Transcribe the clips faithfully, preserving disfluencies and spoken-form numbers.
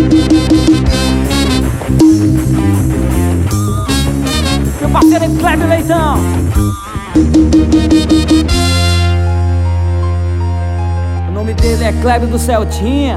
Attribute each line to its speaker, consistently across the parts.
Speaker 1: Meu parceiro é Kleber Leitão. O nome dele é Kleber do Celtinha.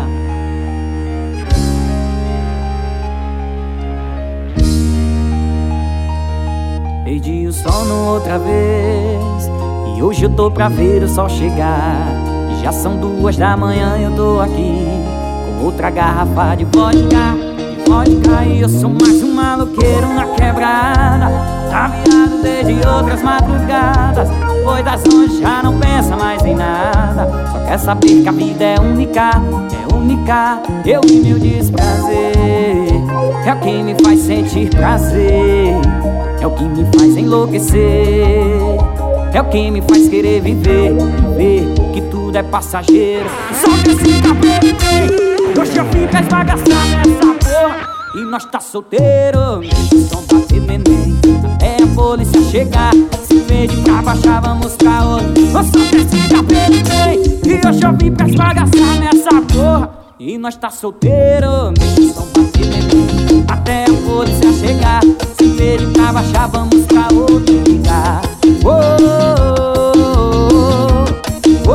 Speaker 1: Perdi o sono outra vez e hoje eu tô pra ver o sol chegar. Já são duas da manhã e eu tô aqui com outra garrafa de vodka, de vodka. E eu sou mais um maloqueiro na quebrada, tá virado desde outras madrugadas. Depois das onze já não pensa mais em nada, só quer saber que a vida é única, é única. Eu e meu desprazer é o que me faz sentir prazer, é o que me faz enlouquecer, é o que me faz querer viver, viver, que tudo é passageiro. Só que esse cabelo, hoje eu fico a esbagaçar nessa porra e nós tá solteiro, deixa o som bater neném até a polícia chegar. Se pede pra baixar, vamos pra outro. Só que esse cabelo, e hoje eu vim pra esbagaçar nessa porra e nós tá solteiro, deixa o som bater neném até a polícia chegar. Se pede pra baixar, vamos pra outro lugar. Oh, oh,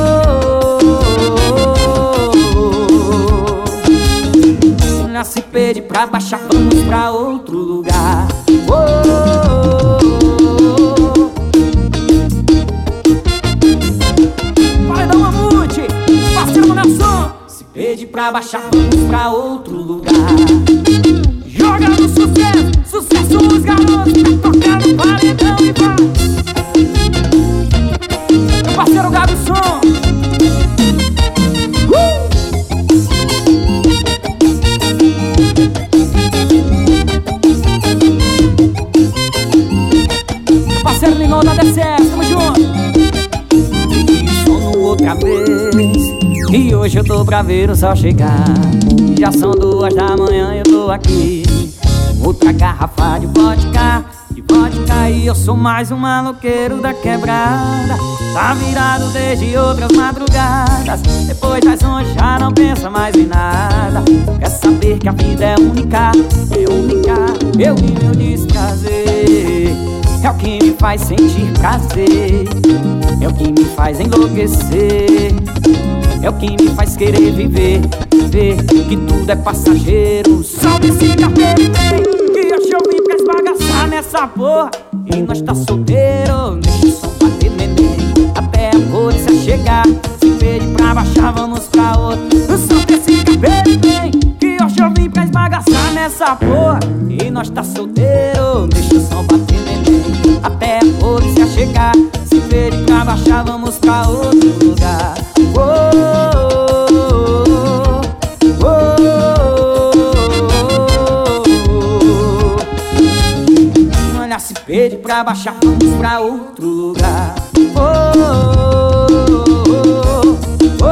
Speaker 1: oh, oh. Se pede pra baixar, vamos pra outro lugar. Oh, oh, oh. Paredão Mamute, parceiro Nelson. Se pede pra baixar, vamos pra outro lugar. Joga no sucesso, sucesso os garotos, tá tocando paredão e vai. Meu parceiro Gabson. Uh! Meu parceiro Lingon da D C S, tamo junto. E sono outra vez e hoje eu tô pra ver o sol chegar. Já são duas da manhã e eu tô aqui outra garrafa de vodka, de vodka. E eu sou mais um maloqueiro da quebrada, tá virado desde outras madrugadas. Depois das onze já não pensa mais em nada, quer saber que a vida é única, é única. Eu e meu desprazer é o que me faz sentir prazer, é o que me faz enlouquecer, é o que me faz querer viver, viver, que tudo é passageiro. Salve esse cabelo, que hoje eu vim pra esbagaçar nessa porra e nós tá solteiro, deixa o som bater neném até a polícia chegar. Se pede pra baixar, vamos pra outro. Salve esse cabelo, que hoje eu vim pra esbagaçar nessa porra e nós tá solteiro, deixa o som bater neném até a polícia chegar. Se pede pra baixar, vamos pra outro lugar. Oh, oh, oh, oh. Olha, se pede pra baixar, vamos pra outro lugar. Oh, oh,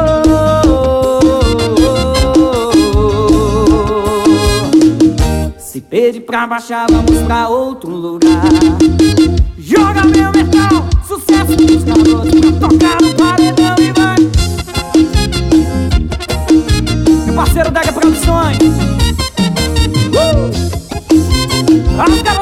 Speaker 1: oh, oh. Se pede pra baixar, vamos pra outro lugar. Joga meu metal, sucesso dos garotos, pra tocar no paredão e vai. Meu parceiro Dega Produções. Uh!